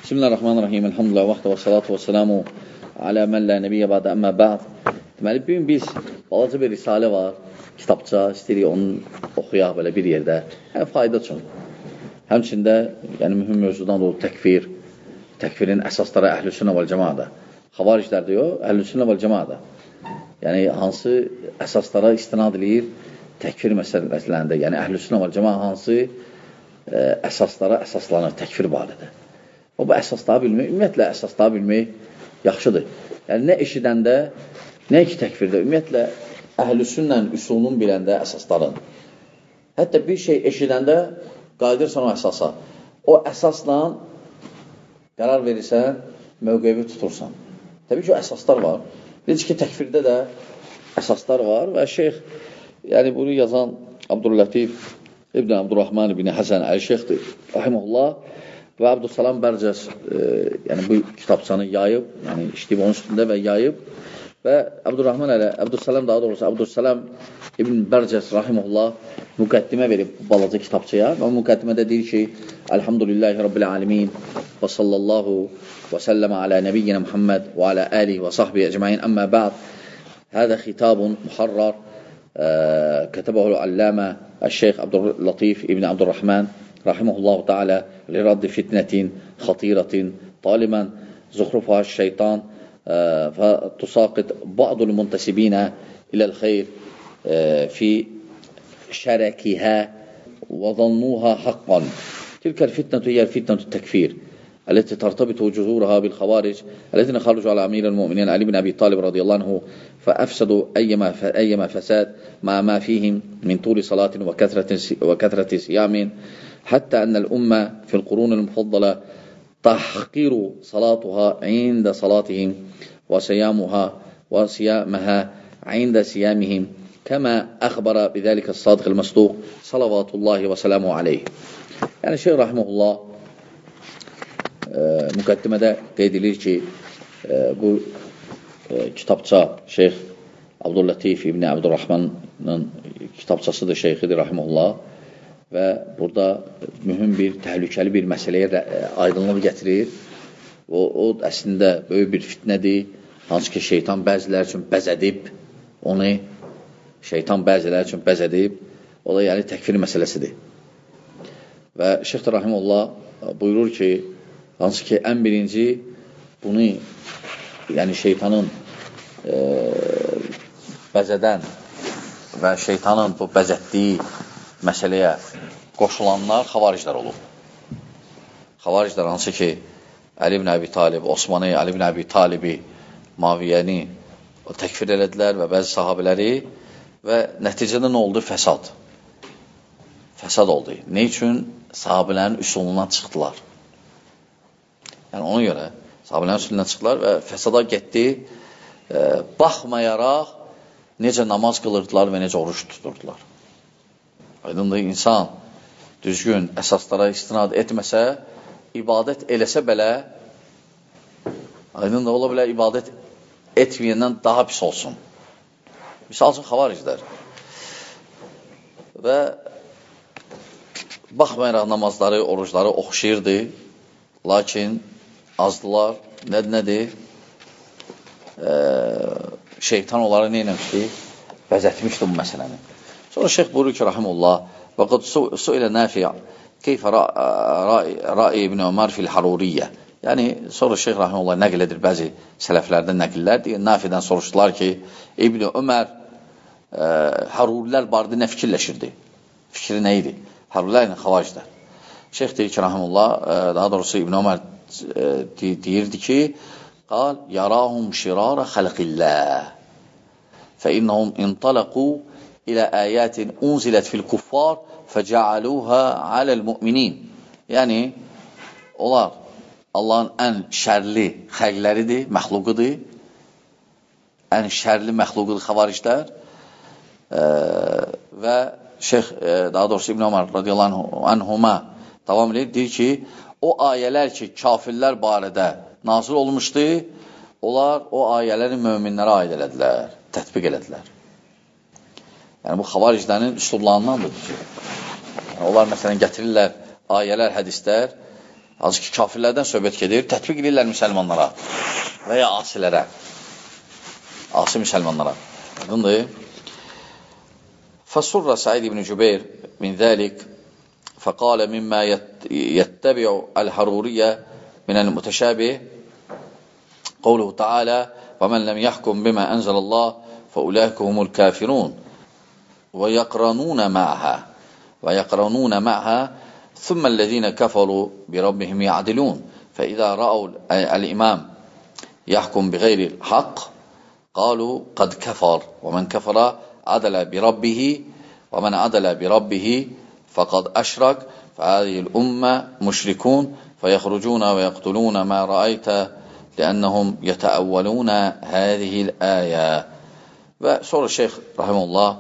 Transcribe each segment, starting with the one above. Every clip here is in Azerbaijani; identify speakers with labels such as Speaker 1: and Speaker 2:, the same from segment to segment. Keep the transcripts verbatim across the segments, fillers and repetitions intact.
Speaker 1: Bismillahirrahmanirrahim. Elhamdülillah vaxtə və salatu və selamu alə mən lə nəbiyyə bədə əmmə bəd. Deməli, bugün biz balaca bir risalə var, kitabça, istəyirik onu oxuyaq belə bir yerdə. Həm fayda üçün. Həmçində, yəni mühüm mövzudan da o təkfir, təkfirin əsasları əhl-i-sünnə vəl-cəmaada. Xavariclər diyor, əhl-i-sünnə vəl-cəmaada. Yəni, hansı əsaslara istinad edir təkfir məsələlərində, yəni əhl-i-sünnə vəl-cəmaada hansı ə, əsaslara əsaslanır təkfir barədə. O, bu əsasları bilmək, ümumiyyətlə əsasları bilmək yaxşıdır. Yəni, nə eşidəndə, nə ki təkvirdə, ümumiyyətlə əhl-i-sünnənin üsulunun biləndə əsasların. Hətta bir şey eşidəndə qayıdırsan o əsasa. O əsasla qərar verirsən, mövqevi tutursan. Təbii ki, o əsaslar var. Dedik ki, təkvirdə də əsaslar var və şeyx, yəni bunu yazan Abdüllatif İbn Abdurrahman İbn Həsən Əl-Şeyxdir, rahiməhullah. Və Abdüssalam Bərcəs e, yəni bu kitabçanı yayıb, yəni işləyib onun üstündə və yayıb və Abdurrahman ələ, Abdüssalam daha doğrusu Abdüssalam İbn Bərcəs rahimehullah müqəddimə verib bu balaca kitabçaya və müqəddimədə deyir ki, Elhamdülillahi Rabbil alemin və sallallahu və səlləmə alə nəbiyyina Muhammed və alə alihi və sahbihi ecmain əmmə ba'd. Hədə xitabun muharrar kətəbəhu al-allamə el-şeyx Abdüllatif İbn Abdurrahman رحمه الله تعالى لرد فتنة خطيرة طالما زخرفها الشيطان فتساقط بعض المنتسبين إلى الخير في شركها وظنوها حقا. تلك الفتنة هي فتنة التكفير التي ترتبط جذورها بالخوارج الذين خرجوا على أمير المؤمنين علي بن أبي طالب رضي الله عنه فأفسدوا أيما أيما فساد مع ما فيهم من طول صلاة وكثرة وكثرة صيام حتى أن الأمة في القرون المفضلة تحقير صلاتها عند صلاتهم وصيامها وصيامها عند صيامهم كما أخبر بذلك الصادق المصدوق صلوات الله وسلامه عليه. Yani Şeyh Rahimullah e, müqəddimədə qeyd edir ki, e, bu e, kitabça Şeyh Abdüllatif İbn Abdurrahmanın kitabçasıdır, Şeyhidir Rahimullah. Və burada mühüm bir, təhlükəli bir məsələyə aydınlıq gətirir. O, o əslində böyük bir fitnədir. Hansı ki, şeytan bəzilər üçün bəzədib, onu şeytan bəzilər üçün bəzədib. O da yəni təkfir məsələsidir. Və Şeyx Rahimullah buyurur ki, hansı ki, ən birinci bunu, yəni şeytanın e, bəzədən və şeytanın bu bəzətdiyi məsələyə qoşulanlar xavariclər olub. Xavariclər hansı ki, Ali ibn Əbi Talib, Osmanı, Ali ibn Əbi Talibi, Maviyəni təkfir elədilər və bəzi sahabələri və nəticədə nə oldu? Fəsad. Fəsad oldu. Ne üçün? Sahabələrin üsulundan çıxdılar. Yəni ona görə sahabələrin üsulundan çıxdılar və fəsada getdi. E, baxmayaraq necə namaz qılırdılar və necə oruç tuturdular. Aydındır, insan düzgün əsaslara istinad etməsə, ibadət eləsə belə, aydındır, ola bilər, ibadət etməyəndən daha pis olsun. Misal üçün, xavariclər. Və baxmayaraq namazları, oruçları oxşayırdı, lakin azdılar, nədir, nədir? E, şeytan onları neynəmişdi? Bəzətmişdi bu məsələni. Sonra şeyx buyurur ki, rahimullah, və qad su'ilə nafi' keyfə ra'i ibn Ömər fil haruriyyə. Yəni, sonra şeyx rahimullah nəql edir, bəzi sələflərdən nəqillər deyir, Nafi'dən soruşdular ki, İbn Ömər e, harurilər barədə nə fikirləşirdi? Fikri nə idi? Harurilər ilə xavariclər. Şeyx deyir ki, rahimullah, e, daha doğrusu İbn Ömər e, deyirdi ki, qal, yarahum şirara xalqillah fə innəhum intalaqu ilə ayətin unzilət fil kuffar fəcəaluhə aləl müminin. Yəni, onlar Allahın ən şərli xəlqləridir, məxluqudur, ən şərli məxluqudur xavariclər e, və şeyx, e, daha doğrusu İbn Ömər radiyallahu anhuma davam edir, deyir ki, o ayələr ki, kafirlər barədə nazil olmuşdu, onlar o ayələri möminlərə aid elədilər, tətbiq elədilər. Yəni, bu xavariclərin üslublarındandır ki, yəni, onlar məsələn gətirirlər ayələr, hədislər, Azı ki, kafirlərdən söhbət gedir, tətbiq edirlər müsəlmanlara və ya asilərə. Asi müsəlmanlara. Aydındır. فسر سعيد بن جبير من ذلك فقال مما يتبع الحرورية من المتشابه قوله تعالى ومن لم يحكم بما أنزل الله فأولئك هم الكافرون ويقرنون معها ويقرنون معها ثم الذين كفروا بربهم يعدلون فإذا رأوا الإمام يحكم بغير الحق قالوا قد كفر ومن كفر عدل بربه ومن عدل بربه فقد أشرك فهذه الأمة مشركون فيخرجون ويقتلون ما رأيت لأنهم يتأولون هذه الآية. Ve sonra Şeyh Rahimullah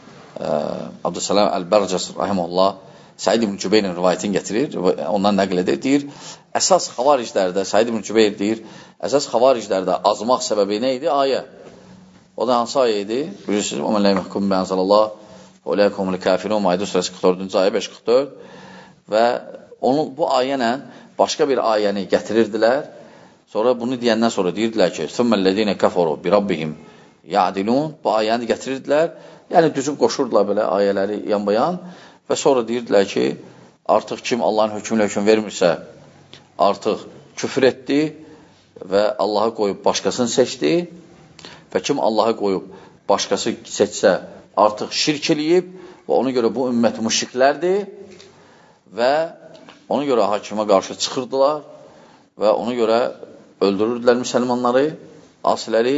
Speaker 1: Abdüsselam El-Berces Rahimullah Said ibn Cübeyr'in rivayetini getirir, ondan nəql edir. Deyir, əsas xavariclərdə, Said ibn Cübeyr deyir, əsas xavariclərdə azmaq səbəbi nə idi? Ayə. O da hansı ayə idi? Bilirsiniz, وَمَنْ لَا يَحْكُمْ بِأَنْزَلَ اللّٰهِ وَاُولَٰئِكَ هُمُ الْكَافِرُونَ Maide surəsi qırx dördüncü ayə beş qırx dörd və onu, bu ayənə başqa bir ayəni gətirirdilər. Sonra bunu deyəndən sonra deyirdilər ki, ثُمَّ الَّذِينَ كَفَرُوا بِرَبِّهِمْ يَعْدِلُونَ Bu ayəni gətirirdilər. Yəni düzüb qoşurdular belə ayələri yanbayan və sonra deyirdilər ki, artıq kim Allahın hökmünə hökm vermirsə, artıq küfür etdi və Allahı qoyub başqasını seçdi və kim Allahı qoyub başqası seçsə, artıq şirk eləyib və ona görə bu ümmət müşriklərdir və ona görə hakimə qarşı çıxırdılar və ona görə öldürürdülər müsəlmanları, asiləri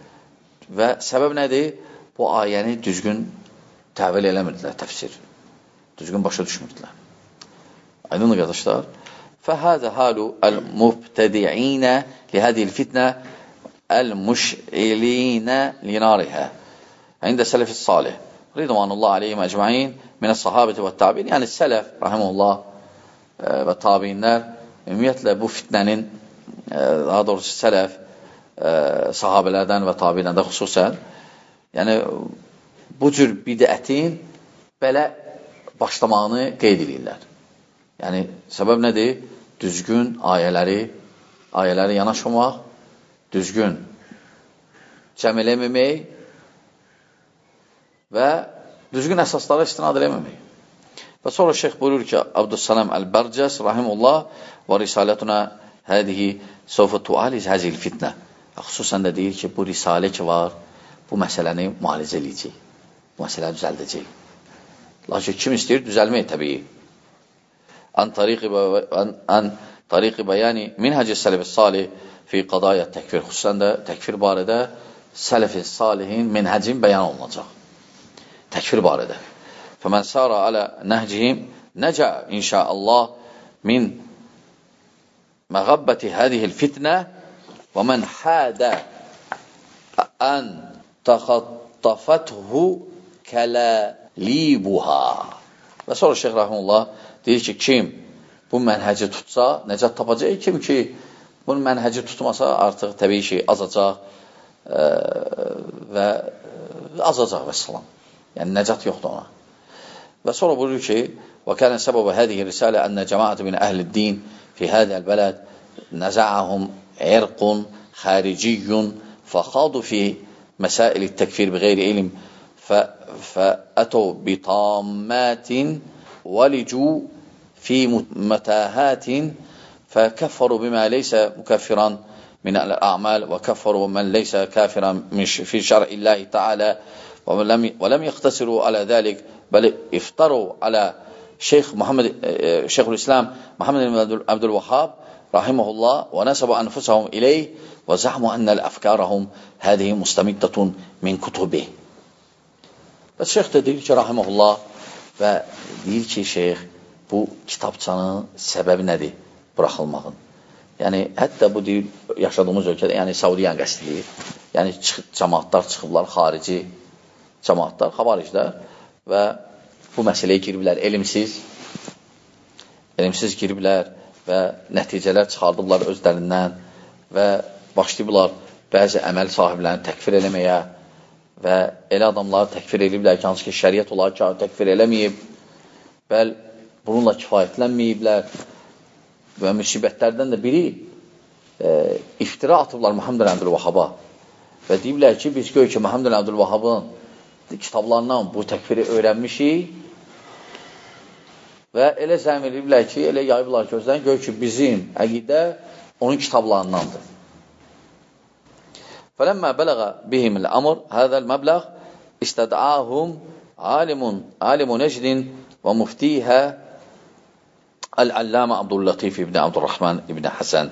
Speaker 1: və səbəb nədir? Bu ayəni düzgün təvil eləmirdilər, təfsir. Düzgün başa düşmürdülər. Aydınlı qardaşlar. فَهَذَا هَالُ الْمُبْتَدِعِينَ لِهَذِهِ الْفِتْنَةِ الْمُشْعِلِينَ لِنَارِهَا عند سلف الصالح رضوان الله عليهم ecmaîn min es-sahabeti ve tabiin. Yəni sələf rahimehullah və tabiinlər ümumiyyətlə bu fitnənin daha doğrusu sələf sahabelərdən və tabiinlərdən xüsusən yəni bu cür bidətin belə başlamağını qeyd edirlər. Yəni səbəb nədir? Düzgün ayələri ayələri yanaşmamaq, düzgün cəm eləməmək və düzgün əsaslara istinad eləməmək. Və sonra şeyx buyurur ki, Abdüsselam El-Berces rahimullah və risaletuna hədihi sovfə tualiz həzil fitnə. Xüsusən də deyir ki, bu risalə ki var, bu məsələni müalicə eləyəcək. Bu məsələni düzəldəcək. Lakin kim istəyir? Düzəlmək təbii. An tariqi an tariqi bəyani minhəcə sələf-i salih fi qadayət təkfir. Xüsusən də təkfir barədə sələf-i salihin minhəcin bəyan olunacaq. Təkfir barədə. Fəmən sara alə nəhcihim nəcə inşaallah min məğabbəti hədihil fitnə və mən hədə ən təxattafəthu kələlibuha. Və sonra Şeyx Rahimullah deyir ki, kim bu mənhəci tutsa, nəcət tapacaq. Kim ki, bunu mənhəci tutmasa, artıq təbii ki, azacaq ə, və azacaq və salam. Yəni, nəcət yoxdur ona. Və sonra buyurur ki, وَكَانَ سَبَبَ هَذِهِ الرِّسَالَةِ أَنَّ جَمَاعَةَ مِنْ أَهْلِ الدِّينِ فِي هَذَا الْبَلَدِ نَزَعَهُمْ عِرْقٌ خَارِجِيٌّ فَخَاضُوا فِي مَسَائِلِ التَّكْفِيرِ بِغَيْرِ عِلْمٍ فَأَتَوْا بِطَامَّاتٍ وَلِجُوا فِي مَتَاهَاتٍ فَكَفَّرُوا بِمَا لَيْسَ مُكَفِّرًا مِنَ الْأَعْمَالِ وَكَفَّرُوا مَنْ لَيْسَ كَافِرًا في شرع الله تعالى ولم ولم يقتصروا على ذلك بل افتروا على شيخ محمد شيخ الإسلام محمد بن عبد الوهاب رحمه الله ونسبوا أنفسهم إليه وزعموا أن الأفكارهم هذه مستمدة من كتبه. Və şeyx də deyir ki, rahimehullah və deyir ki, şeyx bu kitabçanın səbəbi nədir? Buraxılmağın. Yəni, hətta bu deyir, yaşadığımız ölkədə, yəni Saudiyan qəsdidir. Yəni, çıx, cəmaatlar çıxıblar, xarici cəmaatlar, xavariclər və bu məsələyə giriblər elmsiz, elmsiz giriblər və nəticələr çıxardıblar özlərindən və başlayıblar bəzi əməl sahiblərini təkfir eləməyə və elə adamları təkfir ediblər ki, hansı ki, şəriət olaraq təkfir eləməyib, bəl bununla kifayətlənməyiblər və müsibətlərdən də biri e, iftira atıblar Muhammed Əbdülvahhaba və deyiblər ki, biz göy ki, Muhammed Əbdülvahhabın kitablarından bu təkfiri öyrənmişik və elə zəmin ediblər ki, elə yayıblar gözdən, göy ki, bizim əqidə onun kitablarındandır. فَلَمَّا بَلَغَ بِهِمِ الْأَمْرِ هَذَا الْمَبْلَغِ اِسْتَدْعَاهُمْ عَالِمٌ عَالِمُ نَجْدٍ وَمُفْتِيهَا الْعَلَّامَ عَبْدُ اللَّطِيفِ ibn Abdurrahman ibn Hasan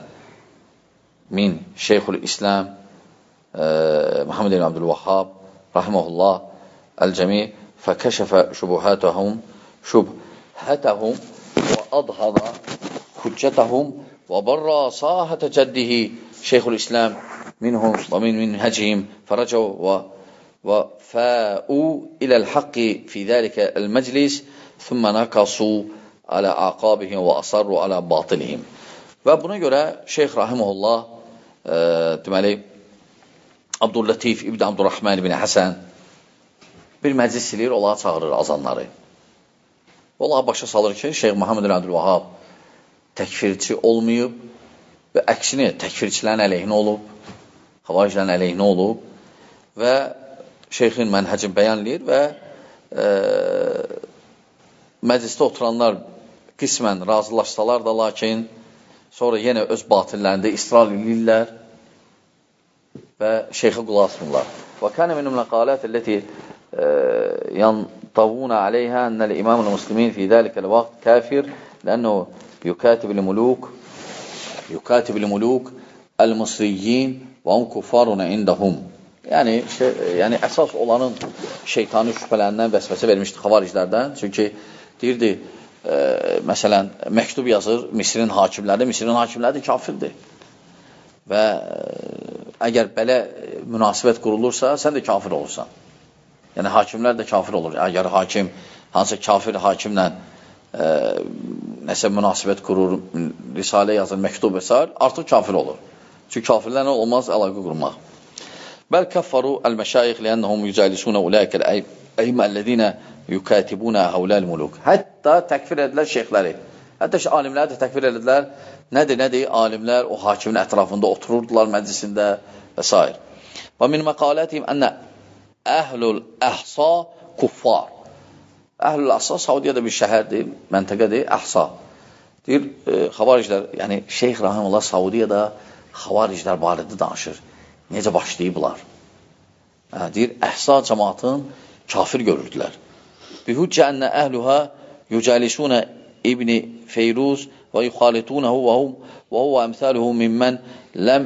Speaker 1: min Şeyhül İslam Muhammed ibn Abdülvahhab rahimehullah el-cemi فَكَشَفَ شُبُهَاتَهُمْ شُبْهَتَهُمْ وَأَضْهَرَ حُجَّتَهُمْ وَبَرَّ صَاحَةَ جَدِّهِ Şeyhül İslam منهم ومن منهجهم فرجعوا وفاءوا إلى الحق في ذلك المجلس ثم نكصوا على أعقابهم وأصروا على باطلهم. Və buna görə Şeyx Rahimullah e, deməli Abdüllatif ibn Abdurrahman ibn Hasan bir məclis silir, onlara çağırır azanları. Onlara başa salır ki, Şeyx Muhammed Əbdülvahhab təkfirçi olmayıb və əksinə təkfirçilərin əleyhinə olub, xavariclərin əleyhinə olub və şeyxin mənhəcini bəyanlayır və e, məclisdə oturanlar qismən razılaşsalar da, lakin sonra yenə öz batillərində israr edirlər və şeyxə qulaq asmırlar. Və kənə minum məqalət əlləti yantavuna aleyhə ənəl imamul muslimin fi dəlikəl vaxt kafir lənəhu yukatib il-muluk yukatib il-muluk el-musriyyin və hum kuffaruna indahum. Yəni, şey, yəni əsas olanın şeytanı şübhələrindən vəsvəsə vermişdi xavariclərdən. Çünki deyirdi, e, məsələn, məktub yazır Misirin hakimləri, Misirin hakimləri də kafirdir. Və e, əgər belə münasibət qurulursa, sən də kafir olursan. Yəni, hakimlər də kafir olur. Əgər hakim, hansı kafir hakimlə e, nəsə münasibət qurur, risalə yazır, məktub və s. artıq kafir olur. Çünki kafirlərlə olmaz əlaqə qurmaq. Bəl kəffaru əl-məşayix liyənnəhum yücəlisuna ulaikəl əymə əlləzinə yukatibuna həvləl muluk. Hətta təkfir edilər şeyxləri. Hətta alimləri də təkfir edilər. Nədir, nədir? Alimlər o hakimin ətrafında otururdular məclisində və s. Və min məqalətihim ənə əhlul əhsa kuffar. Əhlul əhsa Saudiyədə bir şəhərdir, məntəqədir, əhsa. Deyir, e, xavariclər, yəni Şeyx Rahimullah Saudiyədə xavariclər barədə danışır. Necə başlayıblar? Hə, deyir, əhsa cəmaatın kafir görürdülər. Bihüccə ənə əhluha yücəlisunə İbni Feyruz və yuxalitunahu və hum və huvə əmthəluhu mimmən ləm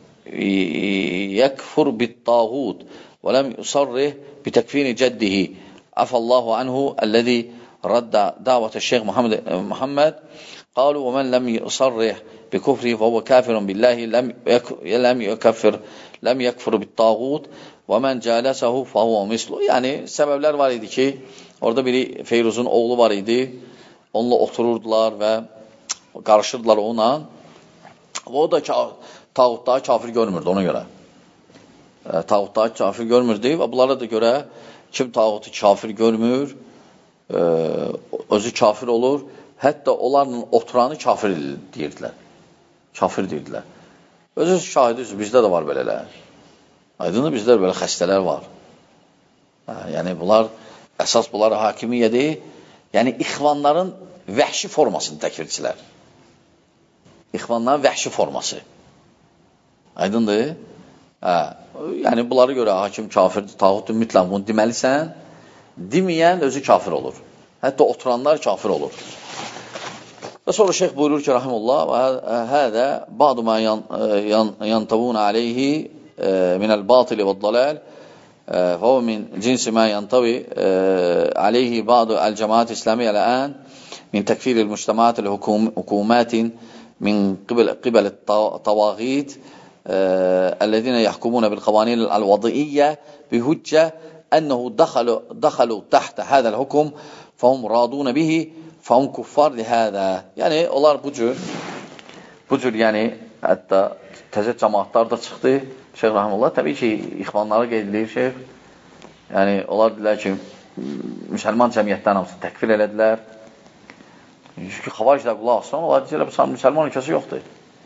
Speaker 1: yəkfur bit-tağut və ləm yusarrih bitəkfini cəddihi afallahu anhu əlləzi radda davətə Şeyx Muhammed qalu və mən ləm yusarrih بكفره فهو كافر بالله لم لم يكفر لم يكفر بالطاغوت ومن جالسه فهو مثله. Yəni səbəblər var idi ki, orada biri Feyruzun oğlu var idi. Onunla otururdular və qarışırdılar onunla. O da tağutları kafir görmürdü ona görə. E, tağutları kafir görmürdü və bunlara da görə kim tağutu kafir görmür, e, özü kafir olur. Hətta onlarla oturanı kafir deyirdilər. Kafir deyirdilər. Özü şahidi, bizdə də var belələr. Aydındır, bizdə belə xəstələr var. Hə, yəni, bunlar, əsas bunlar hakimiyyədir. Yəni, ixvanların vəhşi formasını təkfirçilər. İxvanların vəhşi forması. Aydındır. Hə, yəni, bunlara görə hakim kafirdir, tağutdur, mütləq bunu deməlisən. Deməyən özü kafir olur. Hətta oturanlar kafir olur. Və sonra şeyx buyurur ki, rahimullah, və hədə ba'du ma yantavuna aleyhi minəl batili və dalal fəvə min cinsi ma yantavi aleyhi ba'du əl-cəmaat İslami əl-ən min təkfiril müctəmaat hukumatin min qibəl tavağid əlləzinə yəhkumuna bil-qavanil əl-vadiyyyə bihüccə ənəhu dəxalu təhtə hədəl hukum fəhum raduna bihi fəhum kuffar lihədə. Yəni, onlar bu cür, bu cür, yəni, hətta təzə cəmaatlar da çıxdı. Şeyx Rahimullah, təbii ki, ixvanları qeyd edir şeyx. Yəni, onlar dedilər ki, müsəlman cəmiyyətdən hamısı təkfir elədilər. Çünki xavariclər qulaq assan, onlar deyirlər, bu müsəlman ölkəsi yoxdur.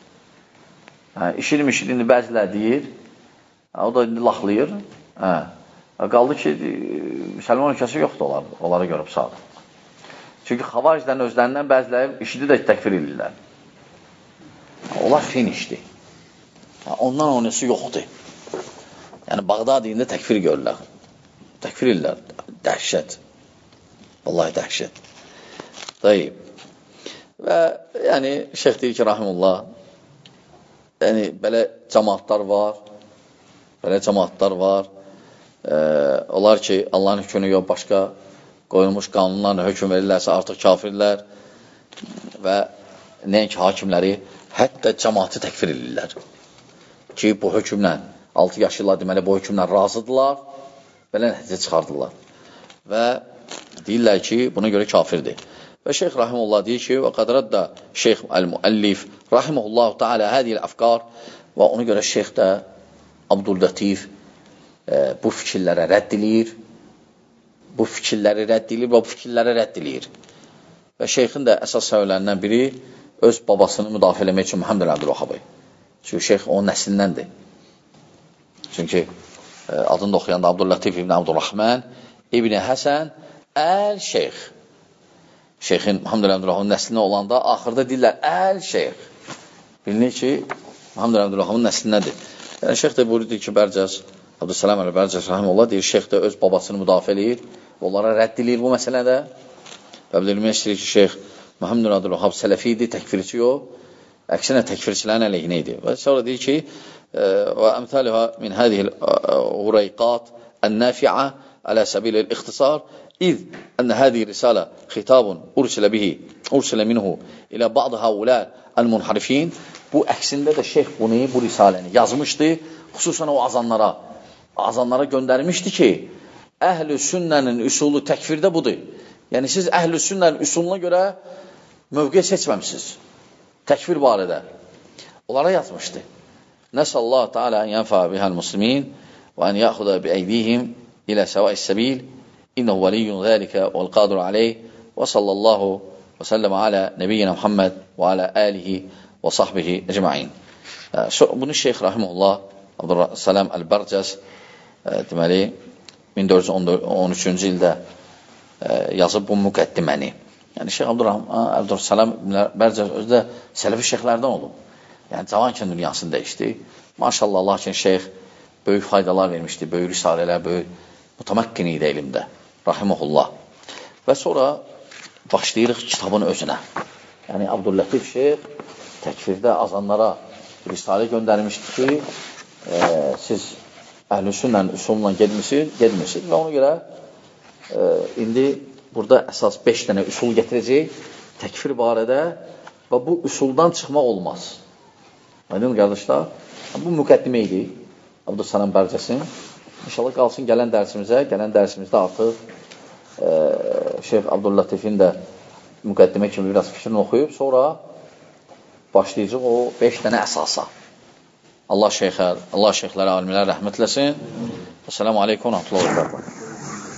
Speaker 1: Hə, işini mişini bəzilər deyir, hə, o da indi laxlayır. Hə, qaldı ki, müsəlman ölkəsi yoxdur onlar, onlara görüb sağdır. Çünki xavariclərin özlərindən bəziləri işini də təkfir edirlər. Onlar finişdir. Ondan onası yoxdur. Yəni, Bağdad deyində təkfir görürlər. Təkfir edirlər. Dəhşət. Vallahi dəhşət. Dayıb. Və, yəni, şeyx deyir ki, rahimullah, yəni, belə cəmaatlar var, belə cəmaatlar var, e, onlar ki, Allahın hükmünü yox, başqa qoyulmuş qanunlarla hökm verirlərsə, artıq kafirlər və nəinki hakimləri, hətta cəmaatı təkfir edirlər. Ki, bu hökmlə, altı yaşlılar deməli, bu hökmlə razıdırlar, belə nəticə çıxardırlar. Və deyirlər ki, buna görə kafirdir. Və Şeyx Rahimullah deyir ki, və qədrəddə Şeyx Əl-Müəllif Rahimullahu Teala hədiyəl əfqar və ona görə Şeyx də Abdüllatif e, bu fikirlərə rədd edir, bu fikirləri rədd edir və bu fikirləri rədd edir. Və Şeyxin də əsas səbəblərindən biri öz babasını müdafiə eləmək üçün Muhammed Əbdülvahhab. Çünki Şeyx onun nəslindəndir. Çünki e, adını da oxuyanda Abdüllatif ibn Abdurrahman İbn Həsən Əl-Şeyx. Şeyxin Muhammed Əbdülvahhabın nəslinə olanda axırda deyirlər Əl-Şeyx. Bilinir ki, Muhammed Əbdülvahhabın nəslindədir. Yəni, Şeyx də buyurdu ki, Bərcəz, Abdüssalam Əl-Bərcəz Rahimullah deyir, Şeyx də öz babasını müdafiə edir, onlara rədd edir bu məsələdə. Və bildirmək istəyir ki, Şeyx Muhammed Əbdülvahhab sələfi idi, təkfirçi yox, əksinə təkfirçilərin əleyhinə idi. Və sonra deyir ki, və əmtəlühə min hədihil hurayqat ən-nəfi'a alə səbil el-ixtisar إذ أن هذه رسالة خطاب أرسل به أرسل منه إلى بعض هؤلاء المنحرفين. Bu əksində də şeyx bunu, bu risaləni yazmışdı, xüsusən o azanlara, azanlara göndərmişdi ki, əhl-i sünnənin üsulu təkfirdə budur. Yəni, siz əhl-i sünnənin üsuluna görə mövqe seçməmişsiniz, təkfir barədə. Onlara yazmışdı. Nəsəllahu Teala ən yənfə bihəl muslimin və ən yaxuda bi əydihim ilə səvəis səbil. İnnehu veliyyun zâlike vel qadir aleyh ve sallallahu ve sellem ala nebiyyina Muhammed ve ala alihi ve sahbihi ecma'in. Bunu Şeyx Rahimullah Abdüssalam Əl-Bərcəz deməli min dörd yüz on üçüncü ildə yazıb bu müqəddiməni. Yəni Şeyx Abdüssalam Əl-Bərcəz özü də sələfi şeyxlərdən olub. Yəni cavanken dünyasını dəyişdi. Maşallah, lakin şeyx böyük faydalar vermişdi, böyük risalələr, böyük mütəməkkin idi elmdə. Rahimullah. Və sonra başlayırıq kitabın özünə. Yəni, Abdüllatif Şeyx təkfirdə azanlara risalə göndərmişdir ki, e, siz əhl-i sünnənin üsulundan gedmişsiniz, gedmişsiniz və ona görə e, indi burada əsas beş dənə üsul gətirəcək təkfir barədə və bu üsuldan çıxmaq olmaz. Aydın qardaşlar, bu müqəddimə idi Abdüssalam Bərcəsin. İnşallah qalsın gələn dərsimizə, gələn dərsimizdə artıq e, Şeyx Abdüllatifin də müqəddimə kimi biraz fikrini oxuyub, sonra başlayacaq o beş dənə əsasa. Allah şeyxlər, Allah şeyxlərə, alimlərə rəhmət eləsin. Esselamu aleykum və rəhmətullahi və bərəkətuhu.